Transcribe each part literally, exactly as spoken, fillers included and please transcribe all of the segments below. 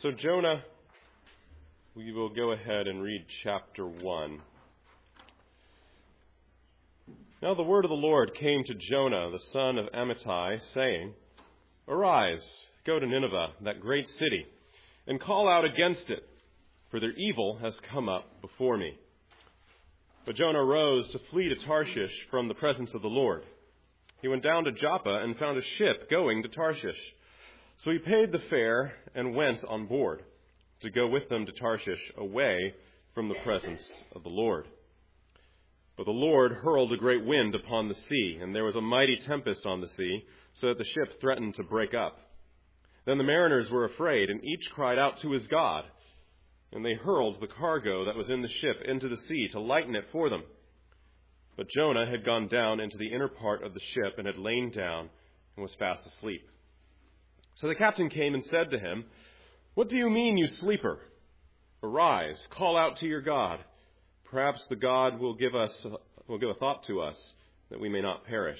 So Jonah, we will go ahead and read chapter one. Now the word of the Lord came to Jonah, the son of Amittai, saying, Arise, go to Nineveh, that great city, and call out against it, for their evil has come up before me. But Jonah rose to flee to Tarshish from the presence of the Lord. He went down to Joppa and found a ship going to Tarshish. So he paid the fare and went on board to go with them to Tarshish, away from the presence of the Lord. But the Lord hurled a great wind upon the sea, and there was a mighty tempest on the sea, so that the ship threatened to break up. Then the mariners were afraid, and each cried out to his God. And they hurled the cargo that was in the ship into the sea to lighten it for them. But Jonah had gone down into the inner part of the ship and had lain down and was fast asleep. So the captain came and said to him, What do you mean, you sleeper? Arise, call out to your God. Perhaps the God will give us will give a thought to us, that we may not perish.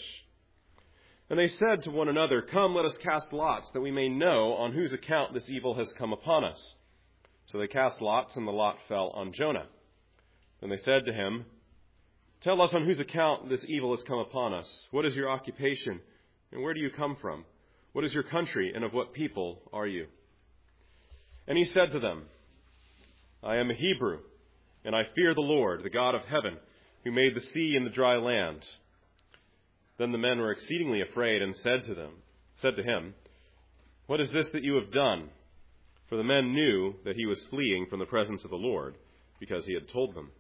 And they said to one another, Come, let us cast lots, that we may know on whose account this evil has come upon us. So they cast lots, and the lot fell on Jonah. Then they said to him, Tell us on whose account this evil has come upon us. What is your occupation, and where do you come from? What is your country, and of what people are you? And he said to them, I am a Hebrew, and I fear the Lord, the God of heaven, who made the sea and the dry land. Then the men were exceedingly afraid and said to them, said to him, What is this that you have done? For the men knew that he was fleeing from the presence of the Lord, because he had told them.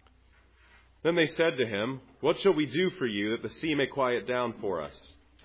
Then they said to him, What shall we do for you, that the sea may quiet down for us?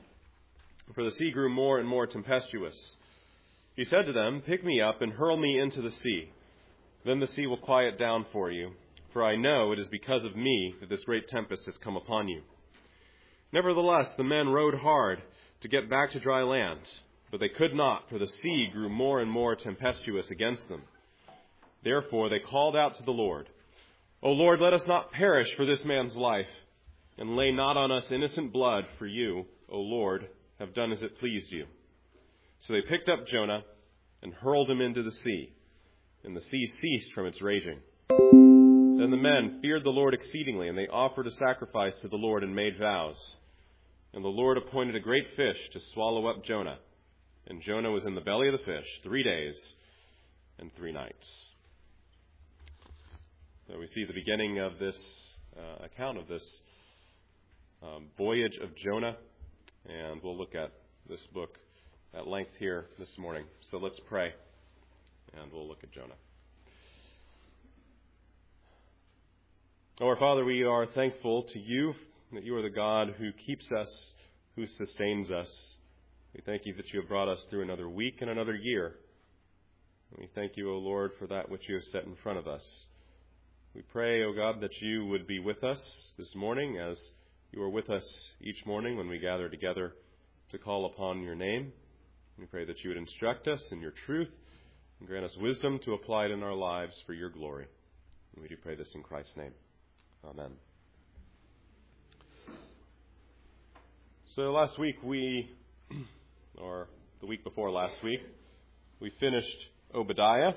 For the sea grew more and more tempestuous. He said to them, Pick me up and hurl me into the sea. Then the sea will quiet down for you, for I know it is because of me that this great tempest has come upon you. Nevertheless, the men rowed hard to get back to dry land, but they could not, for the sea grew more and more tempestuous against them. Therefore they called out to the Lord, O Lord, let us not perish for this man's life, and lay not on us innocent blood, for you, O Lord, have done as it pleased you. So they picked up Jonah and hurled him into the sea, and the sea ceased from its raging. Then the men feared the Lord exceedingly, and they offered a sacrifice to the Lord and made vows. And the Lord appointed a great fish to swallow up Jonah. And Jonah was in the belly of the fish three days and three nights. So we see the beginning of this uh, account of this um, voyage of Jonah. And we'll look at this book at length here this morning. So let's pray, and we'll look at Jonah. Oh, our Father, we are thankful to you that you are the God who keeps us, who sustains us. We thank you that you have brought us through another week and another year. And we thank you, O Lord, for that which you have set in front of us. We pray, O God, that you would be with us this morning as you are with us each morning when we gather together to call upon your name. We pray that you would instruct us in your truth and grant us wisdom to apply it in our lives for your glory. And we do pray this in Christ's name. Amen. So last week we, or the week before last week, we finished Obadiah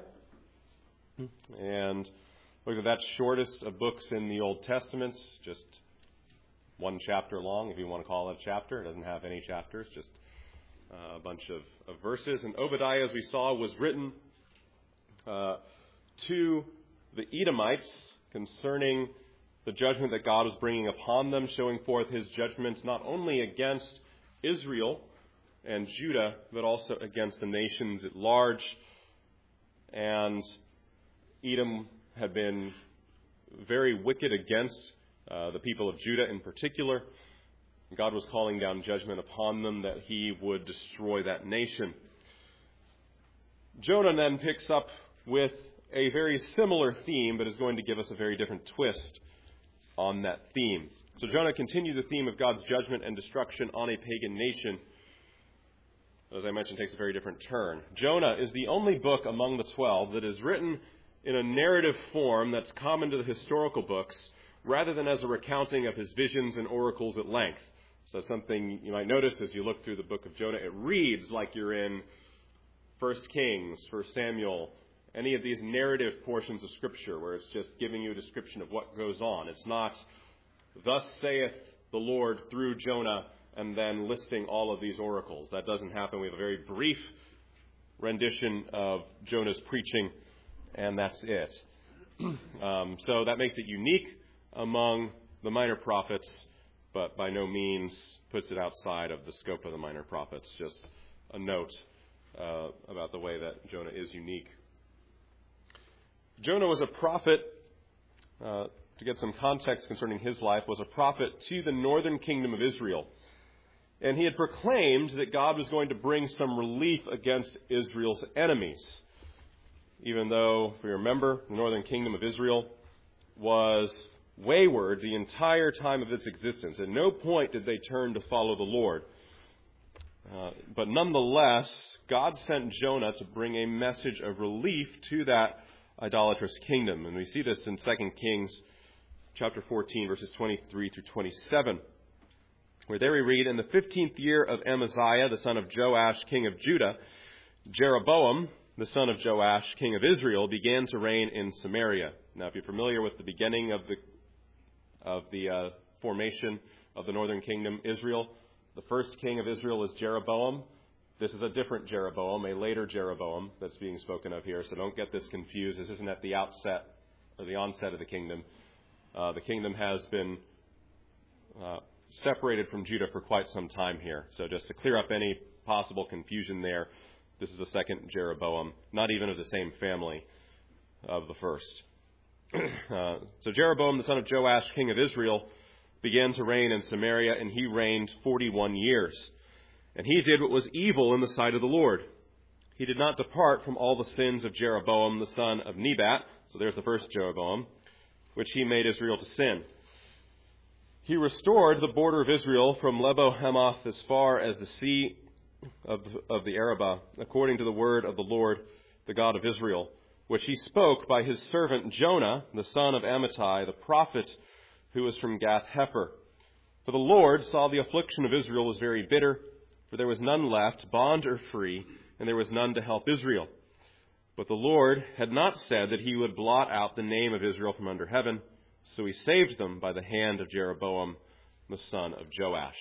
and looked at that shortest of books in the Old Testament, just one chapter long, if you want to call it a chapter. It doesn't have any chapters, just uh, a bunch of, of verses. And Obadiah, as we saw, was written uh, to the Edomites concerning the judgment that God was bringing upon them, showing forth his judgments not only against Israel and Judah, but also against the nations at large. And Edom had been very wicked against uh, the people of Judah in particular. God was calling down judgment upon them that he would destroy that nation. Jonah then picks up with a very similar theme, but is going to give us a very different twist on that theme. So Jonah continued the theme of God's judgment and destruction on a pagan nation. As I mentioned, takes a very different turn. Jonah is the only book among the twelve that is written in a narrative form that's common to the historical books, rather than as a recounting of his visions and oracles at length. So something you might notice as you look through the book of Jonah, it reads like you're in First Kings, First Samuel, any of these narrative portions of Scripture where it's just giving you a description of what goes on. It's not, thus saith the Lord through Jonah, and then listing all of these oracles. That doesn't happen. We have a very brief rendition of Jonah's preaching, and that's it. um, so that makes it unique among the minor prophets, but by no means puts it outside of the scope of the minor prophets. Just a note uh, about the way that Jonah is unique. Jonah was a prophet, uh, to get some context concerning his life, was a prophet to the northern kingdom of Israel. And he had proclaimed that God was going to bring some relief against Israel's enemies. Even though, if you remember, the northern kingdom of Israel was wayward the entire time of its existence. At no point did they turn to follow the Lord. Uh, but nonetheless, God sent Jonah to bring a message of relief to that idolatrous kingdom. And we see this in Second Kings chapter fourteen, verses twenty-three through twenty-seven. Where there we read, in the fifteenth year of Amaziah, the son of Joash, king of Judah, Jeroboam, the son of Joash, king of Israel, began to reign in Samaria. Now, if you're familiar with the beginning of the of the uh, formation of the northern kingdom, Israel, the first king of Israel is Jeroboam. This is a different Jeroboam, a later Jeroboam that's being spoken of here. So don't get this confused. This isn't at the outset or the onset of the kingdom. Uh, the kingdom has been Uh, separated from Judah for quite some time here. So just to clear up any possible confusion there, this is the second Jeroboam, not even of the same family of the first. uh, so Jeroboam, the son of Joash, king of Israel, began to reign in Samaria, and he reigned forty-one years. And he did what was evil in the sight of the Lord. He did not depart from all the sins of Jeroboam, the son of Nebat, so there's the first Jeroboam, which he made Israel to sin. He restored the border of Israel from Lebo-Hamath as far as the sea of, of the Arabah, according to the word of the Lord, the God of Israel, which he spoke by his servant Jonah, the son of Amittai, the prophet, who was from Gath-Hepher. For the Lord saw the affliction of Israel was very bitter, for there was none left, bond or free, and there was none to help Israel. But the Lord had not said that he would blot out the name of Israel from under heaven, so he saved them by the hand of Jeroboam, the son of Joash.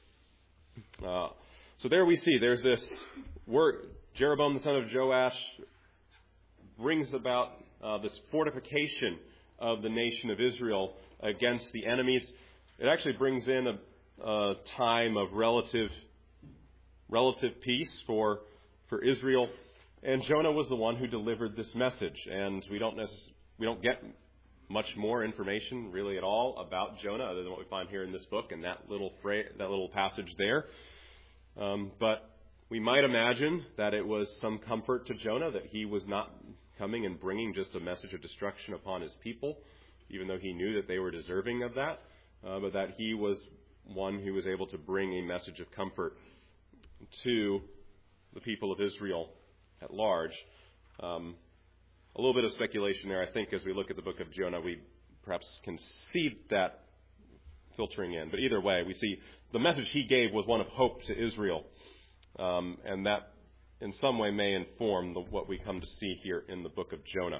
Uh, so there we see, there's this word, Jeroboam, the son of Joash, brings about uh, this fortification of the nation of Israel against the enemies. It actually brings in a, a time of relative relative peace for for Israel. And Jonah was the one who delivered this message. And we don't necess- we don't get much more information really at all about Jonah other than what we find here in this book and that little fra- that little passage there. Um, but we might imagine that it was some comfort to Jonah that he was not coming and bringing just a message of destruction upon his people, even though he knew that they were deserving of that, uh, but that he was one who was able to bring a message of comfort to the people of Israel at large. Um, a little bit of speculation there, I think, as we look at the book of Jonah, we perhaps can see that filtering in. But either way, we see the message he gave was one of hope to Israel, um, and that in some way may inform the, what we come to see here in the book of Jonah.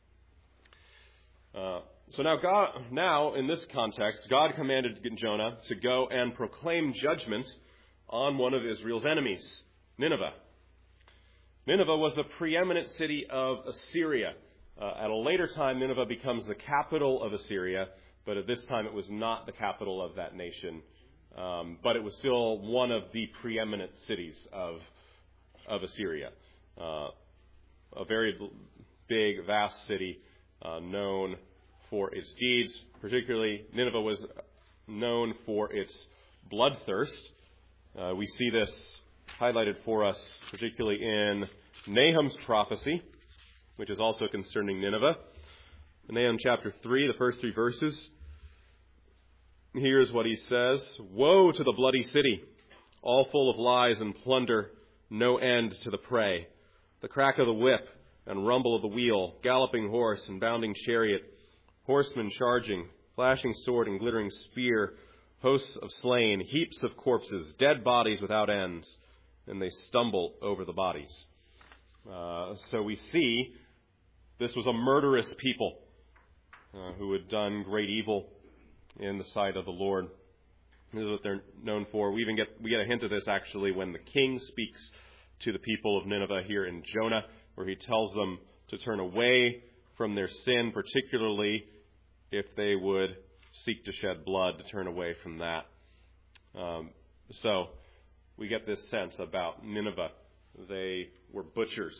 Uh, so now, God, now in this context, God commanded Jonah to go and proclaim judgment on one of Israel's enemies, Nineveh. Nineveh was the preeminent city of Assyria. Uh, at a later time, Nineveh becomes the capital of Assyria, but at this time it was not the capital of that nation. Um, but it was still one of the preeminent cities of of Assyria. Uh, a very big, vast city, uh, known for its deeds. Particularly, Nineveh was known for its bloodthirst. Uh, we see this highlighted for us, particularly in Nahum's prophecy, which is also concerning Nineveh. In Nahum chapter three, the first three verses, here's what he says: "Woe to the bloody city, all full of lies and plunder, no end to the prey. The crack of the whip and rumble of the wheel, galloping horse and bounding chariot, horsemen charging, flashing sword and glittering spear, hosts of slain, heaps of corpses, dead bodies without ends, and they stumble over the bodies." Uh, so we see this was a murderous people uh, who had done great evil in the sight of the Lord. This is what they're known for. We even get we get a hint of this actually when the king speaks to the people of Nineveh here in Jonah, where he tells them to turn away from their sin, particularly if they would seek to shed blood, to turn away from that. Um, so we get this sense about Nineveh. They were butchers.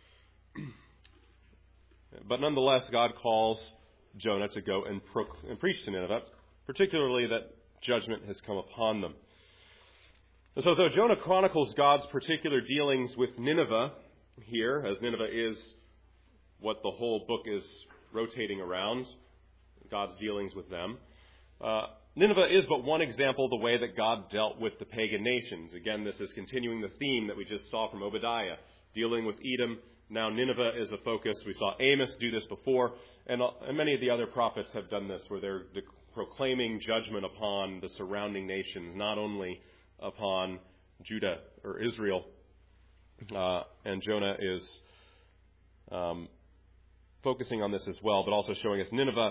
But nonetheless, God calls Jonah to go and, pro- and preach to Nineveh, particularly that judgment has come upon them. And so though Jonah chronicles God's particular dealings with Nineveh here, as Nineveh is what the whole book is rotating around, God's dealings with them, uh, Nineveh is but one example of the way that God dealt with the pagan nations. Again, this is continuing the theme that we just saw from Obadiah, dealing with Edom. Now Nineveh is a focus. We saw Amos do this before, and, and many of the other prophets have done this, where they're de- proclaiming judgment upon the surrounding nations, not only upon Judah or Israel. Uh, and Jonah is um, focusing on this as well, but also showing us Nineveh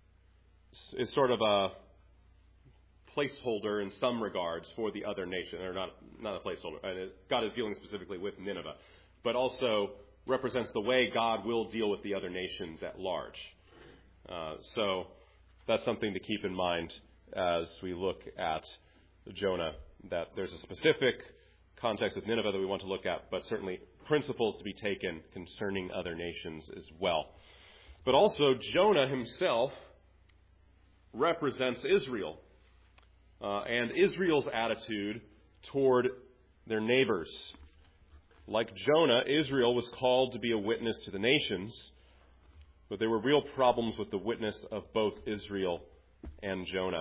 is sort of a placeholder in some regards for the other nation, or not not a placeholder. And God is dealing specifically with Nineveh, but also represents the way God will deal with the other nations at large. Uh, so that's something to keep in mind as we look at Jonah, that there's a specific context with Nineveh that we want to look at, but certainly principles to be taken concerning other nations as well. But also Jonah himself represents Israel uh, and Israel's attitude toward their neighbors. Like Jonah, Israel was called to be a witness to the nations, but there were real problems with the witness of both Israel and Jonah,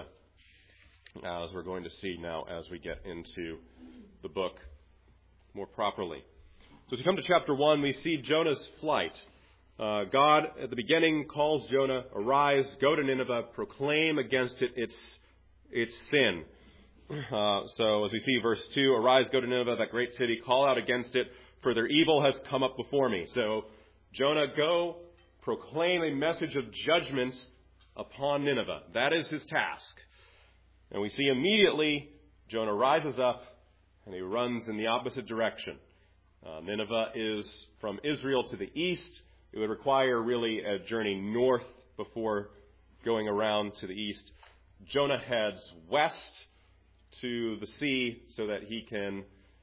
as we're going to see now as we get into the book more properly. So as we come to chapter one, we see Jonah's flight. Uh, God, at the beginning, calls Jonah, "Arise, go to Nineveh, proclaim against it its its sin." Uh, so as we see verse two, "Arise, go to Nineveh, that great city, call out against it, for their evil has come up before me." So Jonah, go proclaim a message of judgment upon Nineveh. That is his task. And we see immediately Jonah rises up and he runs in the opposite direction. Uh, Nineveh is from Israel to the east. It would require really a journey north before going around to the east. Jonah heads west to the sea so that he can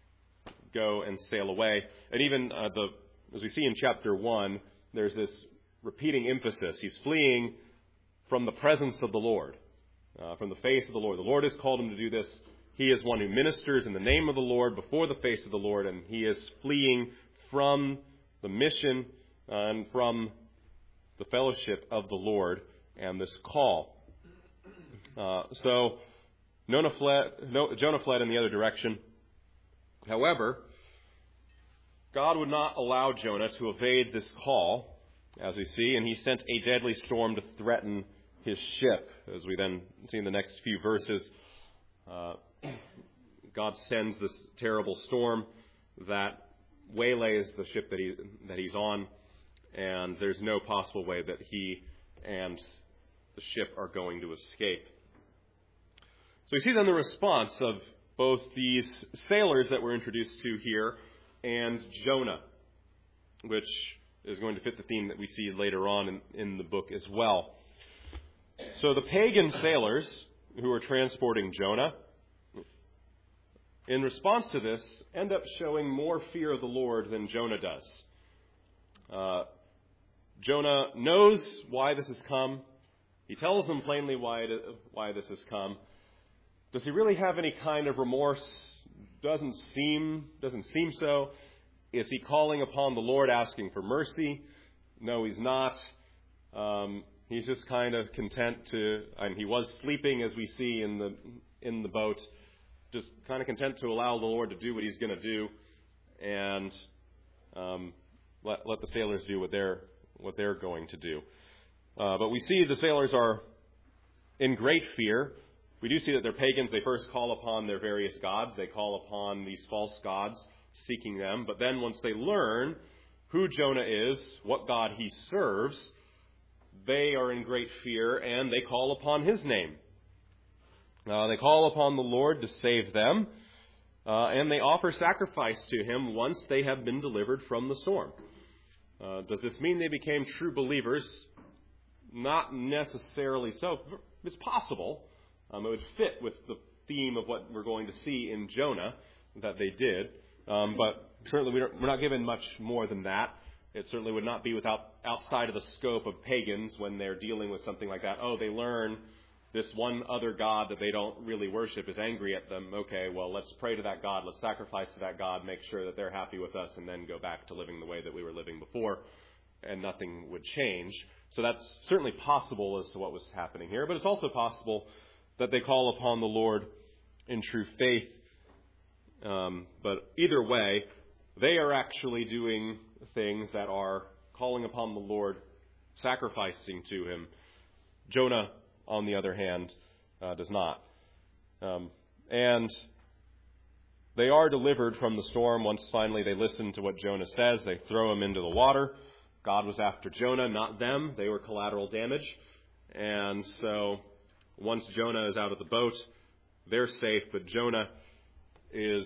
go and sail away. And even uh, the, as we see in chapter one, there's this repeating emphasis. He's fleeing from the presence of the Lord, uh, from the face of the Lord. The Lord has called him to do this. He is one who ministers in the name of the Lord before the face of the Lord, and he is fleeing from the mission and from the fellowship of the Lord and this call. Uh, so Jonah fled, no, Jonah fled in the other direction. However, God would not allow Jonah to evade this call, as we see, and he sent a deadly storm to threaten his ship. As we then see in the next few verses, uh, God sends this terrible storm that waylays the ship that he that he's on, and there's no possible way that he and the ship are going to escape. So we see then the response of both these sailors that we're introduced to here and Jonah, which is going to fit the theme that we see later on in, in the book as well. So the pagan sailors who are transporting Jonah, in response to this, end up showing more fear of the Lord than Jonah does. Uh, Jonah knows why this has come. He tells them plainly why it, why this has come. Does he really have any kind of remorse? Doesn't seem doesn't seem so. Is he calling upon the Lord asking for mercy? No, he's not. Um, he's just kind of content to, and he was sleeping as we see in the in the boat, just kind of content to allow the Lord to do what he's going to do, and um, let let the sailors do what they're what they're going to do. Uh, but we see the sailors are in great fear. We do see that they're pagans. They first call upon their various gods. They call upon these false gods, seeking them. But then once they learn who Jonah is, what God he serves, they are in great fear and they call upon his name. Uh, they call upon the Lord to save them, uh, and they offer sacrifice to him once they have been delivered from the storm. Uh, does this mean they became true believers? Not necessarily so. It's possible. Um, it would fit with the theme of what we're going to see in Jonah that they did. Um, but certainly we're not given much more than that. It certainly would not be without outside of the scope of pagans when they're dealing with something like that. Oh, they learn this one other God that they don't really worship is angry at them. Okay, well, let's pray to that God. Let's sacrifice to that God, make sure that they're happy with us, and then go back to living the way that we were living before, and nothing would change. So that's certainly possible as to what was happening here. But it's also possible that they call upon the Lord in true faith. Um, but either way, they are actually doing things that are calling upon the Lord, sacrificing to him. Jonah, on the other hand, uh, does not. Um, and they are delivered from the storm once finally they listen to what Jonah says. They throw him into the water. God was after Jonah, not them. They were collateral damage. And so once Jonah is out of the boat, they're safe, but Jonah is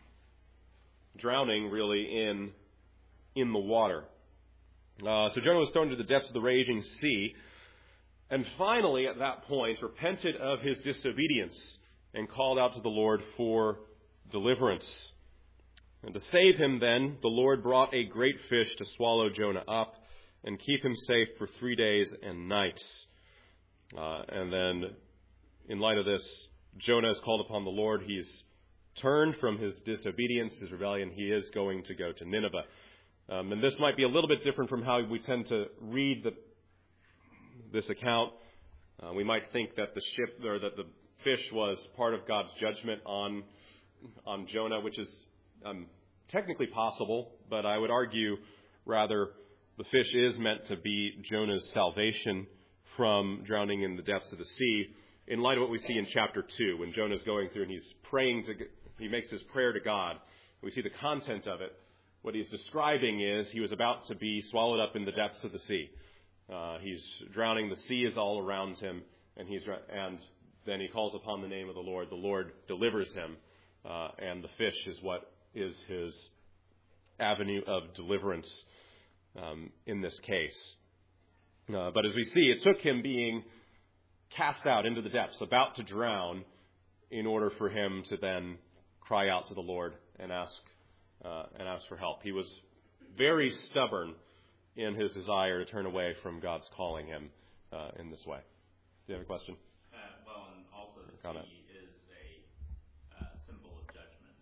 drowning really in in the water. Uh, so Jonah was thrown into the depths of the raging sea, and finally at that point repented of his disobedience and called out to the Lord for deliverance. And to save him then, the Lord brought a great fish to swallow Jonah up and keep him safe for three days and nights. Uh, and then, in light of this, Jonah has called upon the Lord. He's turned from his disobedience, his rebellion. He is going to go to Nineveh. Um, and this might be a little bit different from how we tend to read the, this account. Uh, we might think that the ship or that the fish was part of God's judgment on on Jonah, which is um, technically possible, but I would argue rather the fish is meant to be Jonah's salvation from drowning in the depths of the sea, in light of what we see in chapter two, when Jonah's going through and he's praying to, he makes his prayer to God. We see the content of it. What he's describing is he was about to be swallowed up in the depths of the sea. Uh, he's drowning. The sea is all around him, and he's and then he calls upon the name of the Lord. The Lord delivers him, uh, and the fish is what is his avenue of deliverance um, in this case. Uh, but as we see, it took him being cast out into the depths, about to drown, in order for him to then cry out to the Lord and ask uh, and ask for help. He was very stubborn in his desire to turn away from God's calling him uh, in this way. Do you have a question? Uh, well, and also the Comment. sea is a uh, symbol of judgment.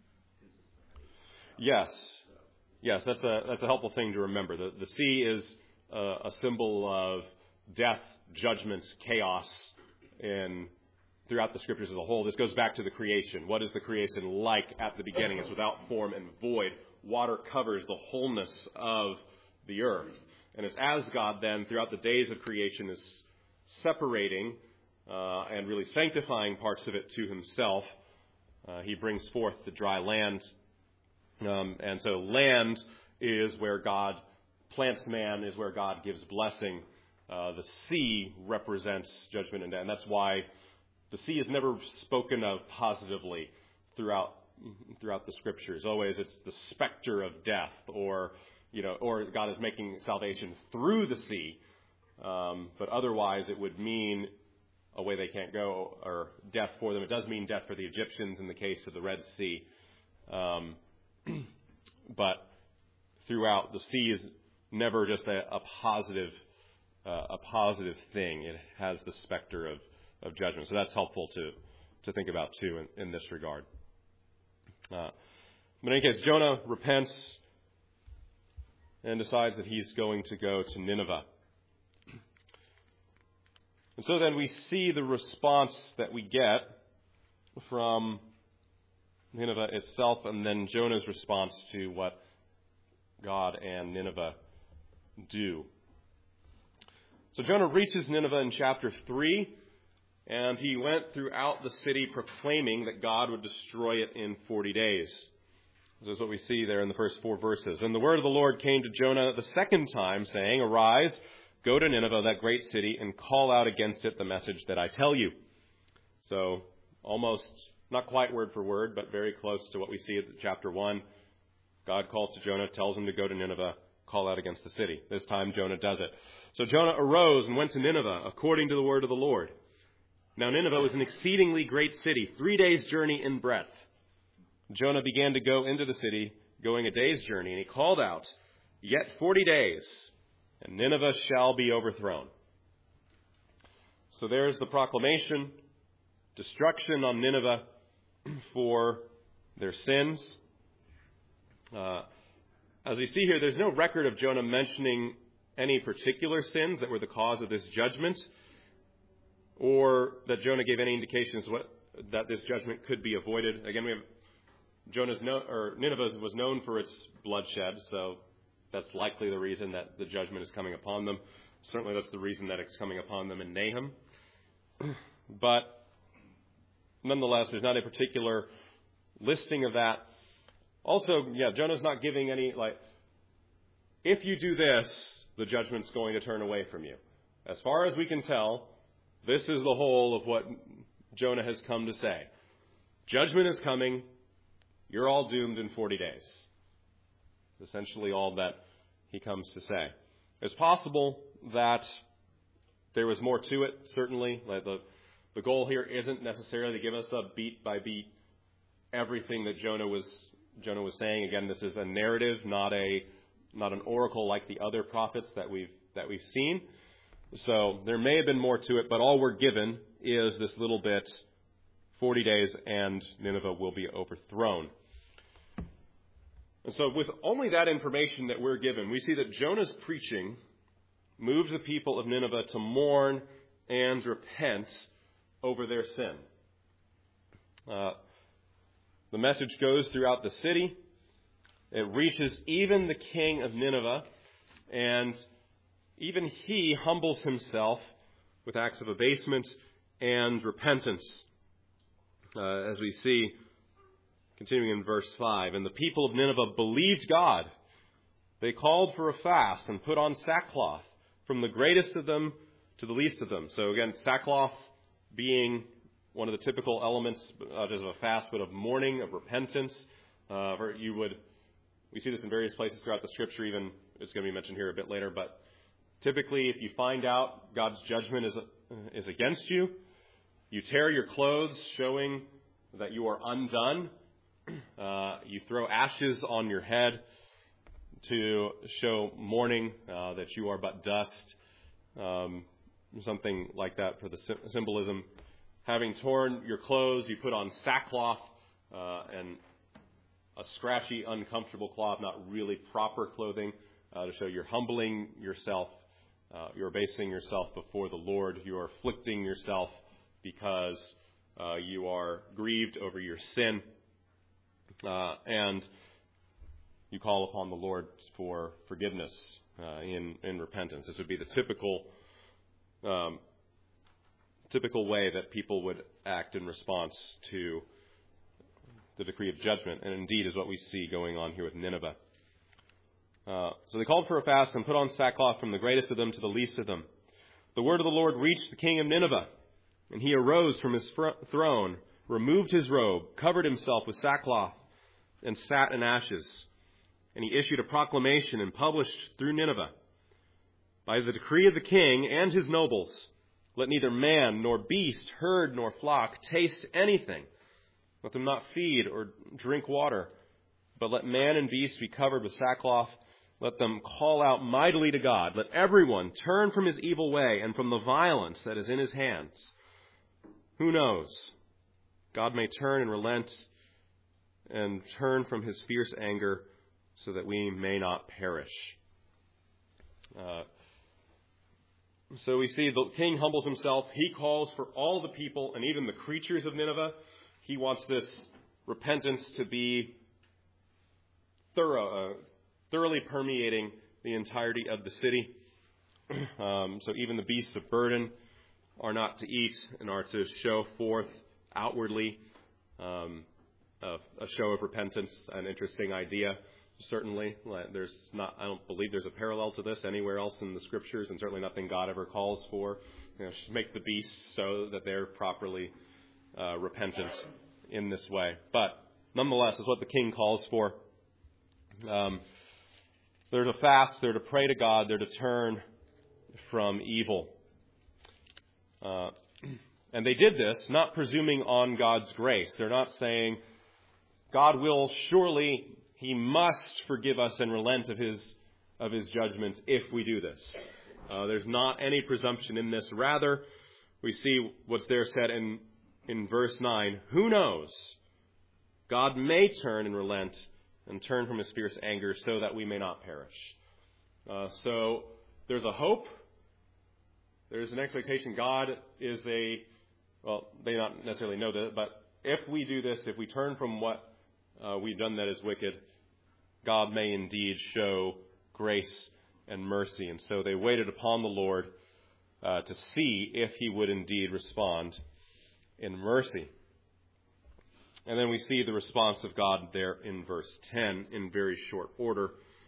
Yes, yes, that's a that's a helpful thing to remember. The the sea is uh, a symbol of death, judgment, chaos in throughout the scriptures as a whole. This goes back to the creation. What is the creation like at the beginning? It's without form and void. Water covers the wholeness of the earth. And it's as God then, throughout the days of creation, is separating uh, and really sanctifying parts of it to himself, uh, he brings forth the dry land. Um, and so land is where God plants man, is where God gives blessing. Uh, the sea represents judgment and death. And that's why the sea is never spoken of positively throughout throughout the scriptures. Always it's the specter of death, or you know, or God is making salvation through the sea. Um, but otherwise, it would mean a way they can't go, or death for them. It does mean death for the Egyptians in the case of the Red Sea. Um, but throughout, the sea is never just a, a positive uh, a positive thing. It has the specter of, of judgment. So that's helpful to to think about too in, in this regard. Uh, but in any case, Jonah repents and decides that he's going to go to Nineveh. And so then we see the response that we get from Nineveh itself, and then Jonah's response to what God and Nineveh do. So Jonah reaches Nineveh in chapter three, and he went throughout the city proclaiming that God would destroy it in forty days. This is what we see there in the first four verses. And the word of the Lord came to Jonah the second time, saying, Arise, go to Nineveh, that great city, and call out against it the message that I tell you. So almost, not quite word for word, but very close to what we see at chapter one. God calls to Jonah, tells him to go to Nineveh, call out against the city. This time Jonah does it. So Jonah arose and went to Nineveh, according to the word of the Lord. Now Nineveh was an exceedingly great city, three days' journey in breadth. Jonah began to go into the city, going a day's journey, and he called out, Yet forty days, and Nineveh shall be overthrown. So there's the proclamation, destruction on Nineveh for their sins. Uh, as we see here, there's no record of Jonah mentioning any particular sins that were the cause of this judgment, or that Jonah gave any indications what, that this judgment could be avoided. Again, we have Jonah's no, or Nineveh was known for its bloodshed, so that's likely the reason that the judgment is coming upon them. Certainly that's the reason that it's coming upon them in Nahum. But nonetheless, there's not a particular listing of that. Also, yeah, Jonah's not giving any, like, if you do this, the judgment's going to turn away from you. As far as we can tell, this is the whole of what Jonah has come to say. Judgment is coming. You're all doomed in forty days. Essentially all that he comes to say. It's possible that there was more to it, certainly. Like the, the goal here isn't necessarily to give us a beat by beat everything that Jonah was Jonah was saying. Again, this is a narrative, not a not an oracle like the other prophets that we've that we've seen. So there may have been more to it, but all we're given is this little bit, forty days, and Nineveh will be overthrown. And so with only that information that we're given, we see that Jonah's preaching moves the people of Nineveh to mourn and repent over their sin. Uh, the message goes throughout the city. It reaches even the king of Nineveh, and even he humbles himself with acts of abasement and repentance. Uh, as we see, continuing in verse five, and the people of Nineveh believed God. They called for a fast and put on sackcloth, from the greatest of them to the least of them. So again, sackcloth being one of the typical elements, not just of a fast, but of mourning, of repentance. Uh, you would, we see this in various places throughout the Scripture. Even it's going to be mentioned here a bit later. But typically, if you find out God's judgment is is against you, you tear your clothes, showing that you are undone. Uh, you throw ashes on your head to show mourning, uh, that you are but dust, um, something like that for the symbolism. Having torn your clothes, you put on sackcloth uh, and a scratchy, uncomfortable cloth, not really proper clothing, uh, to show you're humbling yourself, uh, you're abasing yourself before the Lord, you are afflicting yourself because uh, you are grieved over your sin. Uh, and you call upon the Lord for forgiveness uh, in in repentance. This would be the typical um, typical way that people would act in response to the decree of judgment, and indeed is what we see going on here with Nineveh. Uh, so they called for a fast and put on sackcloth, from the greatest of them to the least of them. The word of the Lord reached the king of Nineveh, and he arose from his fr- throne, removed his robe, covered himself with sackcloth, and sat in ashes. And he issued a proclamation and published through Nineveh, by the decree of the king and his nobles, let neither man nor beast, herd nor flock taste anything. Let them not feed or drink water, but let man and beast be covered with sackcloth. Let them call out mightily to God. Let everyone turn from his evil way and from the violence that is in his hands. Who knows? God may turn and relent and turn from his fierce anger so that we may not perish. Uh, so we see the king humbles himself. He calls for all the people and even the creatures of Nineveh. He wants this repentance to be thorough, uh, thoroughly permeating the entirety of the city. Um, so even the beasts of burden are not to eat and are to show forth outwardly um, a, a show of repentance, an interesting idea, certainly. There's not, I don't believe there's a parallel to this anywhere else in the Scriptures, and certainly nothing God ever calls for. You know, make the beasts so that they're properly uh, repentant in this way. But nonetheless, is what the king calls for. Um, they're to fast, they're to pray to God, they're to turn from evil. Uh, and they did this not presuming on God's grace. They're not saying, God will surely, He must forgive us and relent of His of His judgment if we do this. Uh, there's not any presumption in this. Rather, we see what's there said in, in verse nine. Who knows? God may turn and relent and turn from His fierce anger so that we may not perish. Uh, so there's a hope. There's an expectation. God is a, well, they not necessarily know that, but if we do this, if we turn from what uh, we've done that is wicked, God may indeed show grace and mercy. And so they waited upon the Lord uh, to see if He would indeed respond in mercy. And then we see the response of God there in verse ten in very short order.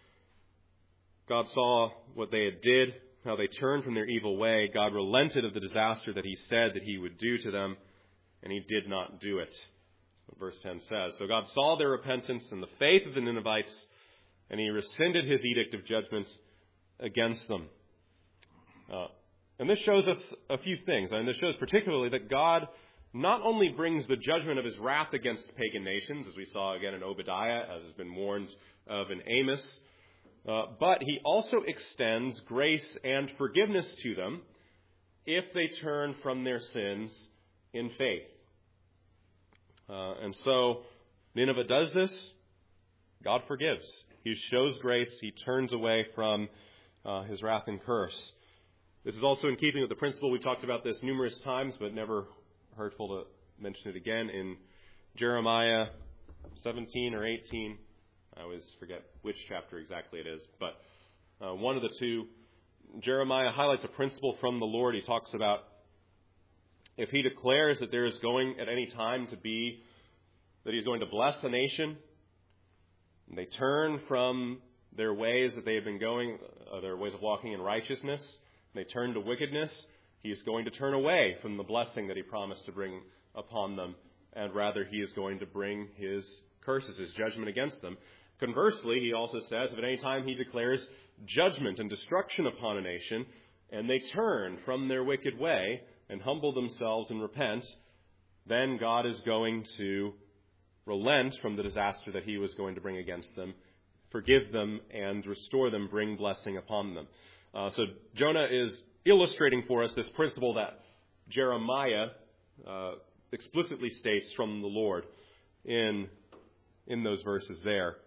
God saw what they had did, how they turned from their evil way. God relented of the disaster that He said that He would do to them, and He did not do it. What verse ten says. So God saw their repentance and the faith of the Ninevites, and He rescinded His edict of judgment against them. Uh, and this shows us a few things. And this shows particularly that God not only brings the judgment of His wrath against pagan nations, as we saw again in Obadiah, as has been warned of in Amos, uh, but He also extends grace and forgiveness to them if they turn from their sins in faith. Uh, and so Nineveh does this. God forgives. He shows grace. He turns away from uh, His wrath and curse. This is also in keeping with the principle. We've talked about this numerous times, but never hurtful to mention it again. In Jeremiah seventeen or eighteen, I always forget which chapter exactly it is, but uh, one of the two, Jeremiah highlights a principle from the Lord. He talks about if He declares that there is going at any time to be, that He's going to bless a nation, and they turn from their ways that they have been going, uh, their ways of walking in righteousness, and they turn to wickedness, He is going to turn away from the blessing that He promised to bring upon them, and rather He is going to bring His curses, His judgment against them. Conversely, He also says, if at any time He declares judgment and destruction upon a nation, and they turn from their wicked way and humble themselves and repent, then God is going to relent from the disaster that He was going to bring against them, forgive them, and restore them, bring blessing upon them. Uh, so Jonah is illustrating for us this principle that Jeremiah uh, explicitly states from the Lord in, in those verses there.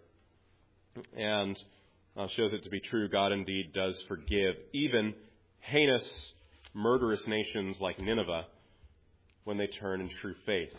And uh, shows it to be true. God indeed does forgive even heinous, murderous nations like Nineveh when they turn in true faith.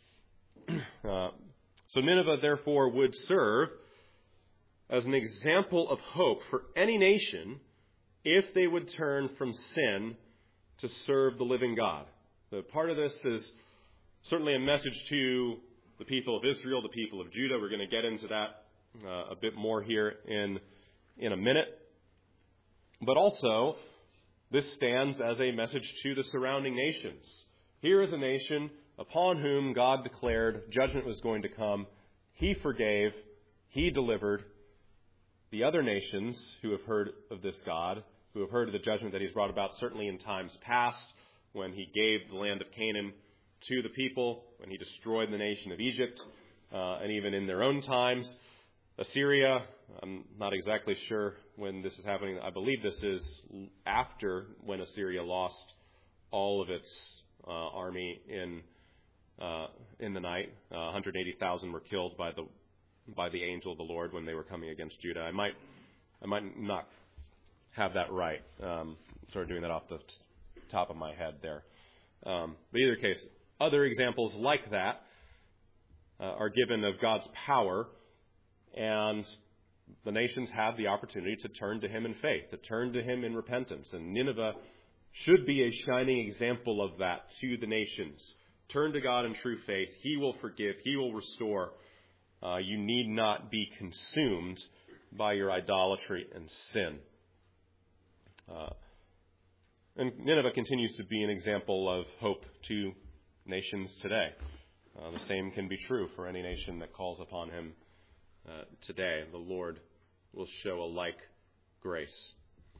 Uh, so Nineveh, therefore, would serve as an example of hope for any nation if they would turn from sin to serve the living God. The part of this is certainly a message to the people of Israel, the people of Judah. We're going to get into that uh, a bit more here in, in a minute. But also, this stands as a message to the surrounding nations. Here is a nation upon whom God declared judgment was going to come. He forgave. He delivered. The other nations who have heard of this God, who have heard of the judgment that He's brought about, certainly in times past, when He gave the land of Canaan to the people, when He destroyed the nation of Egypt, uh, and even in their own times. Assyria, I'm not exactly sure when this is happening. I believe this is after when Assyria lost all of its uh, army in uh, in the night. Uh, one hundred eighty thousand were killed by the by the angel of the Lord when they were coming against Judah. I might I might not have that right. Um, sort of doing that off the top of my head there. Um, but in either case, other examples like that uh, are given of God's power, and the nations have the opportunity to turn to Him in faith, to turn to Him in repentance. And Nineveh should be a shining example of that to the nations, Turn to God in true faith. He will forgive. He will restore. Uh, you need not be consumed by your idolatry and sin. Uh, and Nineveh continues to be an example of hope to nations today. Uh, the same can be true for any nation that calls upon him uh, today. The Lord will show a like grace.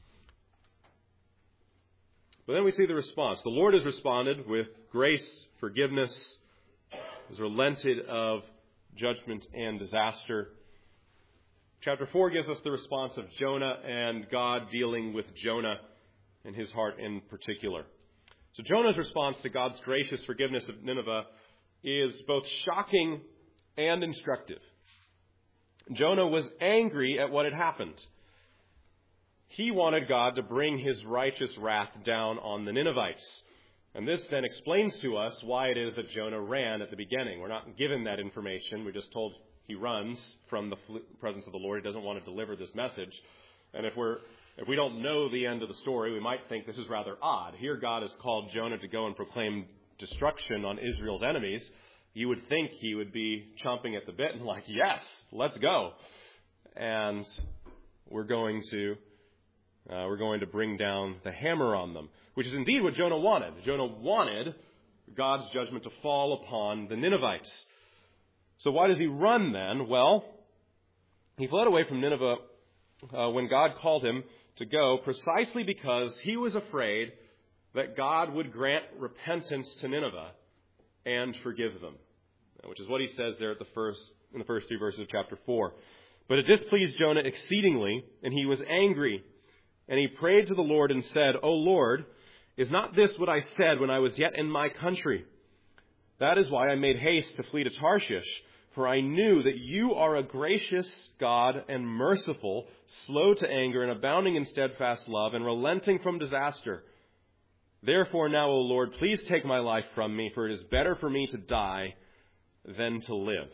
But then we see the response. The Lord has responded with grace, forgiveness, has relented of judgment and disaster. Chapter four gives us the response of Jonah and God dealing with Jonah and his heart in particular. So Jonah's response to God's gracious forgiveness of Nineveh is both shocking and instructive. Jonah was angry at what had happened. He wanted God to bring his righteous wrath down on the Ninevites. And this then explains to us why it is that Jonah ran at the beginning. We're not given that information. We're just told he runs from the presence of the Lord. He doesn't want to deliver this message. And if we're if we don't know the end of the story, we might think this is rather odd. Here God has called Jonah to go and proclaim destruction on Israel's enemies. You would think he would be chomping at the bit and like, yes, let's go. And we're going to uh, we're going to bring down the hammer on them, which is indeed what Jonah wanted. Jonah wanted God's judgment to fall upon the Ninevites. So why does he run then? Well, he fled away from Nineveh uh, when God called him to go precisely because he was afraid that God would grant repentance to Nineveh and forgive them, which is what he says there at the first in the first three verses of chapter four. But it displeased Jonah exceedingly, and he was angry. And he prayed to the Lord and said, O Lord, is not this what I said when I was yet in my country? That is why I made haste to flee to Tarshish, for I knew that you are a gracious God and merciful, slow to anger and abounding in steadfast love and relenting from disaster. Therefore now, O Lord, please take my life from me, for it is better for me to die than to live.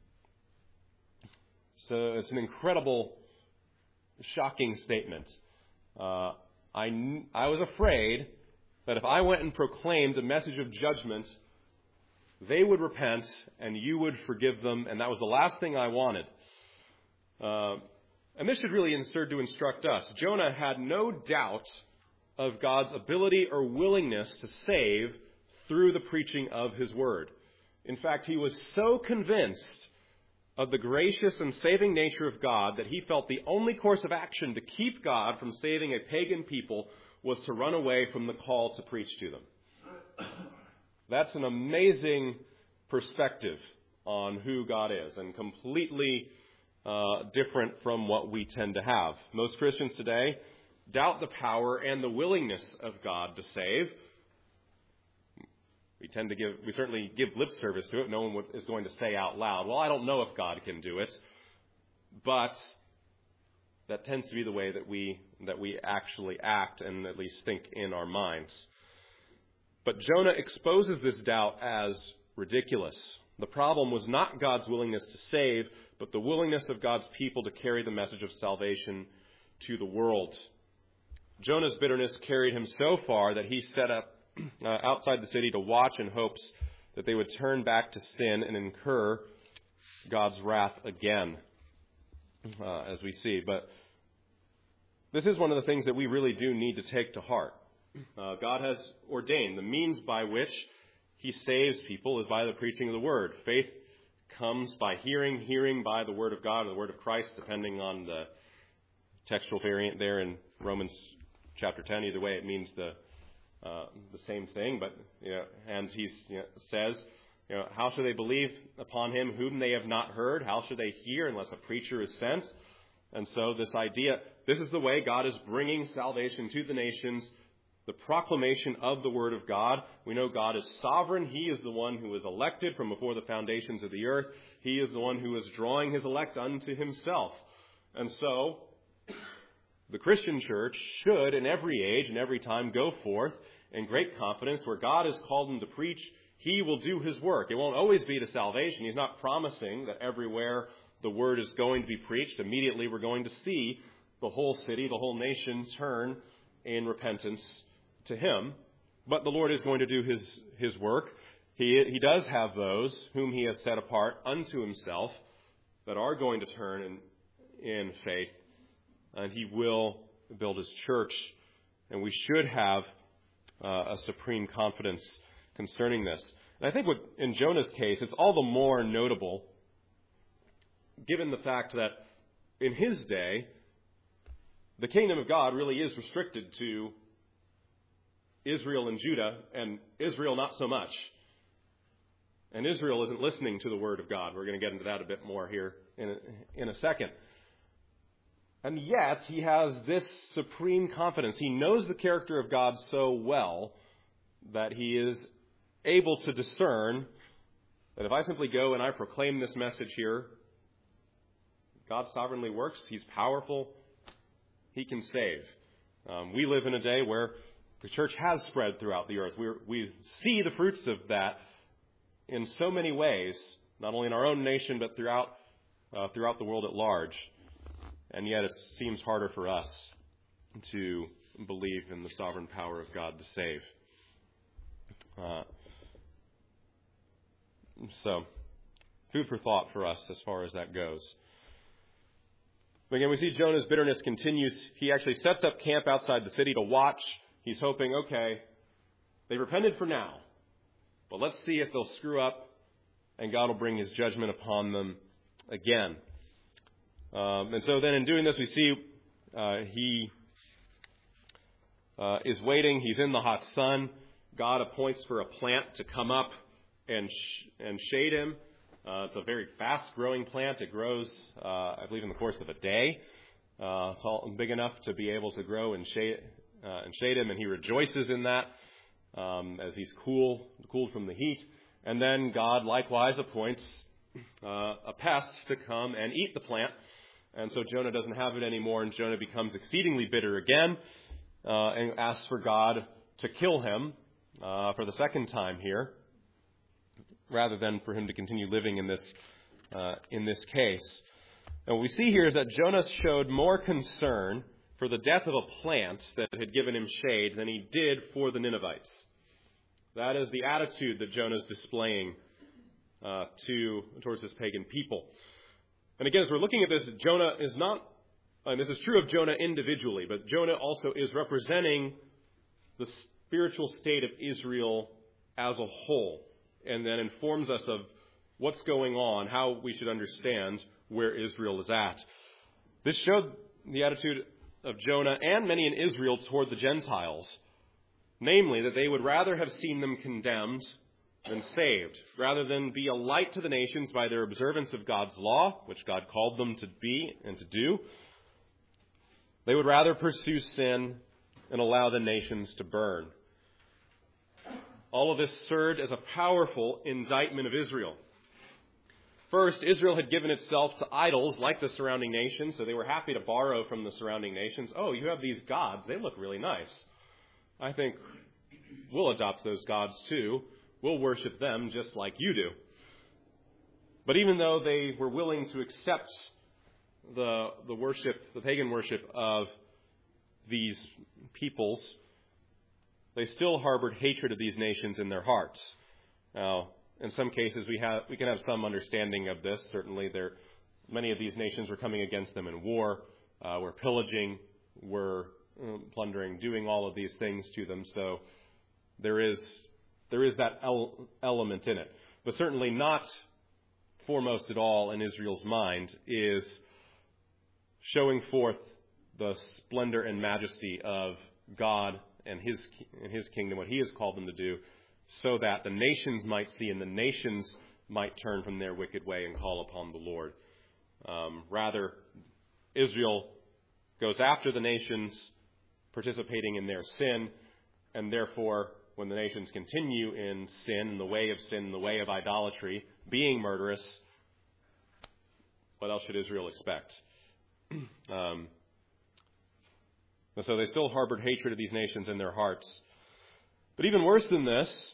So it's an incredible, shocking statement. Uh, I, I was afraid that if I went and proclaimed a message of judgment, they would repent and you would forgive them, and that was the last thing I wanted. Uh, and this should really serve to instruct us. Jonah had no doubt of God's ability or willingness to save through the preaching of his word. In fact, he was so convinced of the gracious and saving nature of God that he felt the only course of action to keep God from saving a pagan people was to run away from the call to preach to them. That's an amazing perspective on who God is, and completely uh, different from what we tend to have. Most Christians today doubt the power and the willingness of God to save. We tend to give, we certainly give lip service to it. No one is going to say out loud, well, I don't know if God can do it. But that tends to be the way that we, that we actually act and at least think in our minds. But Jonah exposes this doubt as ridiculous. The problem was not God's willingness to save, but the willingness of God's people to carry the message of salvation to the world. Jonah's bitterness carried him so far that he set up uh, outside the city to watch in hopes that they would turn back to sin and incur God's wrath again, uh, as we see. But this is one of the things that we really do need to take to heart. Uh, God has ordained the means by which he saves people is by the preaching of the word. Faith comes by hearing, hearing by the word of God or the word of Christ, depending on the textual variant there in Romans chapter ten. Either way, it means the uh, the same thing. But you know, and he you know, says, you know, how shall they believe upon him whom they have not heard? How shall they hear unless a preacher is sent? And so this idea, this is the way God is bringing salvation to the nations. The proclamation of the word of God. We know God is sovereign. He is the one who is elected from before the foundations of the earth. He is the one who is drawing his elect unto himself. And so the Christian church should, in every age and every time, go forth in great confidence where God has called him to preach. He will do his work. It won't always be to salvation. He's not promising that everywhere the word is going to be preached, immediately we're going to see the whole city, the whole nation turn in repentance to him. But the Lord is going to do his, his work. He, he does have those whom he has set apart unto himself that are going to turn in, in faith, and he will build his church. And we should have uh, a supreme confidence concerning this. And I think what, in Jonah's case, it's all the more notable, given the fact that in his day, the kingdom of God really is restricted to Israel and Judah, and Israel not so much. And Israel isn't listening to the word of God. We're going to get into that a bit more here in a, in a second. And yet, he has this supreme confidence. He knows the character of God so well that he is able to discern that if I simply go and I proclaim this message here, God sovereignly works. He's powerful. He can save. Um, we live in a day where the church has spread throughout the earth. We're, we see the fruits of that in so many ways, not only in our own nation, but throughout uh, throughout the world at large. And yet it seems harder for us to believe in the sovereign power of God to save. Uh, so, food for thought for us as far as that goes. But again, we see Jonah's bitterness continues. He actually sets up camp outside the city to watch. He's hoping, okay, they repented for now, but let's see if they'll screw up and God will bring his judgment upon them again. Um, and so then in doing this, we see uh, he uh, is waiting. He's in the hot sun. God appoints for a plant to come up and sh- and shade him. Uh, it's a very fast-growing plant. It grows, uh, I believe, in the course of a day. Uh, it's all big enough to be able to grow and shade uh, and shade him, and he rejoices in that um, as he's cool, cooled from the heat. And then God likewise appoints uh, a pest to come and eat the plant. And so Jonah doesn't have it anymore, and Jonah becomes exceedingly bitter again uh, and asks for God to kill him uh, for the second time here, rather than for him to continue living in this uh, in this case. And what we see here is that Jonah showed more concern for the death of a plant that had given him shade than he did for the Ninevites. That is the attitude that Jonah is displaying uh, to towards this pagan people. And again, as we're looking at this, Jonah is not, and this is true of Jonah individually, but Jonah also is representing the spiritual state of Israel as a whole, and then informs us of what's going on, how we should understand where Israel is at. This showed the attitude of Jonah and many in Israel toward the Gentiles, namely that they would rather have seen them condemned than saved, rather than be a light to the nations by their observance of God's law, which God called them to be and to do. They would rather pursue sin and allow the nations to burn. All of this served as a powerful indictment of Israel. First, Israel had given itself to idols like the surrounding nations, so they were happy to borrow from the surrounding nations. Oh, you have these gods. They look really nice. I think we'll adopt those gods too. We'll worship them just like you do. But even though they were willing to accept the, the worship, the pagan worship of these peoples, they still harbored hatred of these nations in their hearts. Now, in some cases, we have we can have some understanding of this. Certainly, there many of these nations were coming against them in war, uh, were pillaging, were um, plundering, doing all of these things to them. So there is there is that el- element in it. But certainly not foremost at all in Israel's mind is showing forth the splendor and majesty of God and his and his kingdom, what he has called them to do, so that the nations might see and the nations might turn from their wicked way and call upon the Lord. Um, rather, Israel goes after the nations, participating in their sin, and therefore, when the nations continue in sin, in the way of sin, in the way of idolatry, being murderous, what else should Israel expect? um, and so they still harbored hatred of these nations in their hearts. But even worse than this,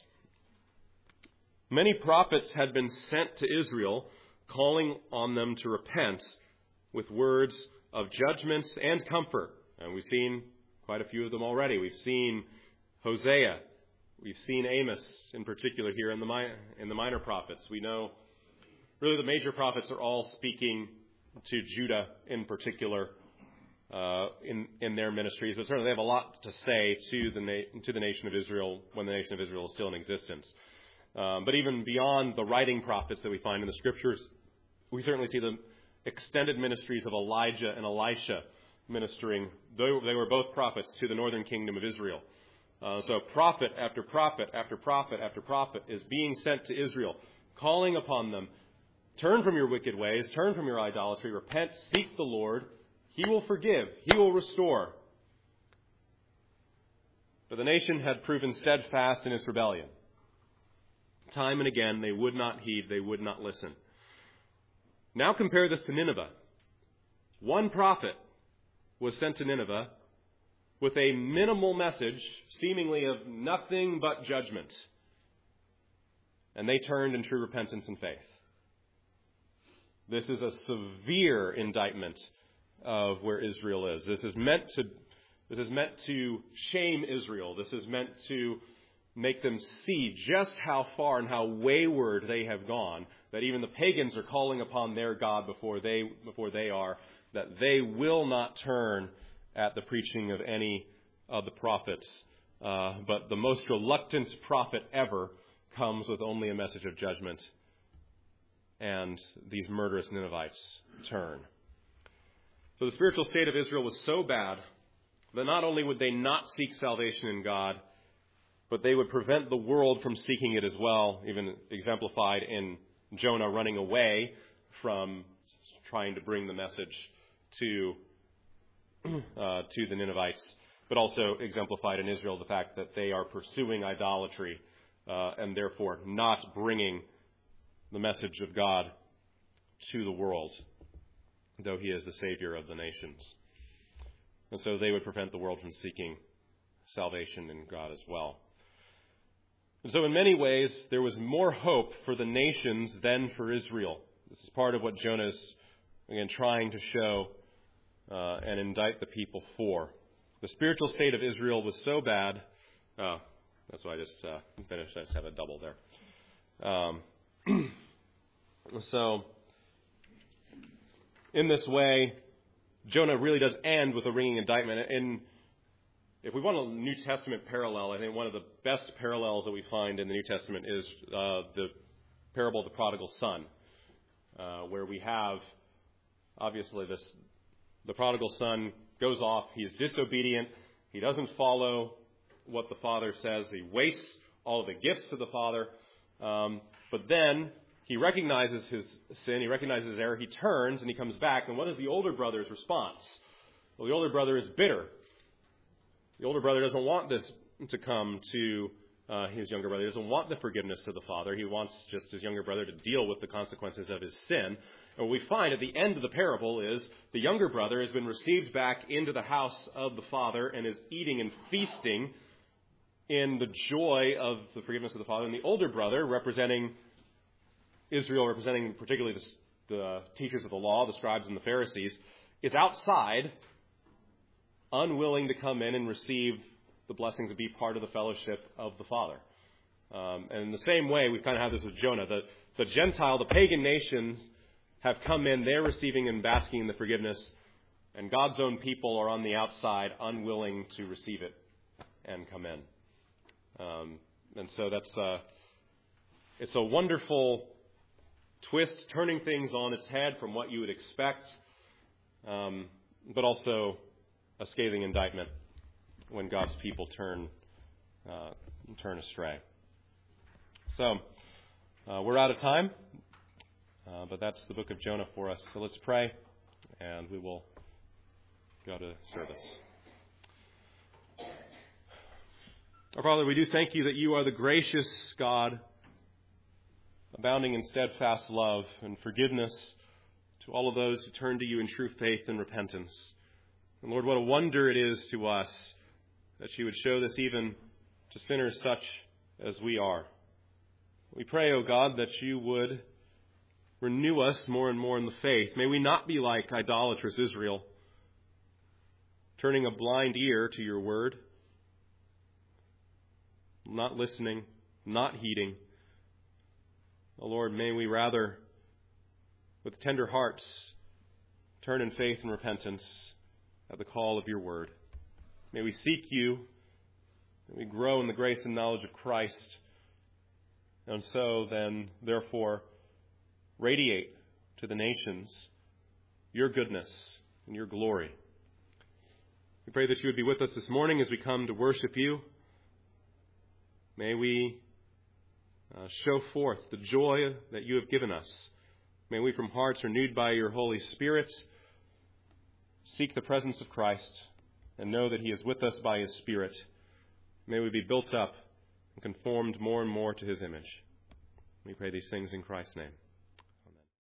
many prophets had been sent to Israel, calling on them to repent with words of judgments and comfort. And we've seen quite a few of them already. We've seen Hosea. We've seen Amos in particular here in the, mi- in the minor prophets. We know really the major prophets are all speaking to Judah in particular uh, in, in their ministries, but certainly they have a lot to say to the, na- to the nation of Israel when the nation of Israel is still in existence. Um, but even beyond the writing prophets that we find in the Scriptures, we certainly see the extended ministries of Elijah and Elisha ministering. They, they were both prophets to the northern kingdom of Israel. Uh, so prophet after prophet after prophet after prophet is being sent to Israel, calling upon them, turn from your wicked ways, turn from your idolatry, repent, seek the Lord. He will forgive. He will restore. But the nation had proven steadfast in its rebellion. Time and again, they would not heed, they would not listen. Now compare this to Nineveh. One prophet was sent to Nineveh with a minimal message, seemingly of nothing but judgment. And they turned in true repentance and faith. This is a severe indictment of where Israel is. This is meant to, this is meant to shame Israel. This is meant to make them see just how far and how wayward they have gone, that even the pagans are calling upon their God before they, before they are, that they will not turn at the preaching of any of the prophets. Uh, but the most reluctant prophet ever comes with only a message of judgment. And these murderous Ninevites turn. So the spiritual state of Israel was so bad that not only would they not seek salvation in God, but they would prevent the world from seeking it as well, even exemplified in Jonah running away from trying to bring the message to uh, to the Ninevites, but also exemplified in Israel the fact that they are pursuing idolatry uh, and therefore not bringing the message of God to the world, though He is the Savior of the nations. And so they would prevent the world from seeking salvation in God as well. And so in many ways, there was more hope for the nations than for Israel. This is part of what Jonah is, again, trying to show uh, and indict the people for. The spiritual state of Israel was so bad. Oh, that's why I just uh, finished. I just have a double there. Um, so, in this way, Jonah really does end with a ringing indictment. And if we want a New Testament parallel, I think one of the best parallels that we find in the New Testament is uh, the parable of the prodigal son, uh, where we have, obviously, this the prodigal son goes off. He's disobedient. He doesn't follow what the father says. He wastes all of the gifts of the father. Um, but then he recognizes his sin. He recognizes his error. He turns and he comes back. And what is the older brother's response? Well, the older brother is bitter. The older brother doesn't want this to come to uh, his younger brother. He doesn't want the forgiveness of the father. He wants just his younger brother to deal with the consequences of his sin. And what we find at the end of the parable is the younger brother has been received back into the house of the father and is eating and feasting in the joy of the forgiveness of the father. And the older brother, representing Israel, representing particularly the, the teachers of the law, the scribes and the Pharisees, is outside, unwilling to come in and receive the blessings and be part of the fellowship of the Father. Um, and in the same way, we kind of have this with Jonah. The, the Gentile, the pagan nations have come in. They're receiving and basking in the forgiveness. And God's own people are on the outside, unwilling to receive it and come in. Um, and so that's uh, it's a wonderful twist, turning things on its head from what you would expect, um, but also a scathing indictment when God's people turn uh, turn astray. So uh, we're out of time, uh, but that's the book of Jonah for us. So let's pray, and we will go to service. Our Father, we do thank you that you are the gracious God, abounding in steadfast love and forgiveness to all of those who turn to you in true faith and repentance. And Lord, what a wonder it is to us that you would show this even to sinners such as we are. We pray, O God, that you would renew us more and more in the faith. May we not be like idolatrous Israel, turning a blind ear to your word. not listening, not heeding. Oh Lord, may we rather, with tender hearts, turn in faith and repentance at the call of your word. May we seek you, may we grow in the grace and knowledge of Christ, and so then, therefore, radiate to the nations your goodness and your glory. We pray that you would be with us this morning as we come to worship you. May we uh, show forth the joy that you have given us. May we, from hearts renewed by your Holy Spirit, seek the presence of Christ and know that he is with us by his Spirit. May we be built up and conformed more and more to his image. We pray these things in Christ's name.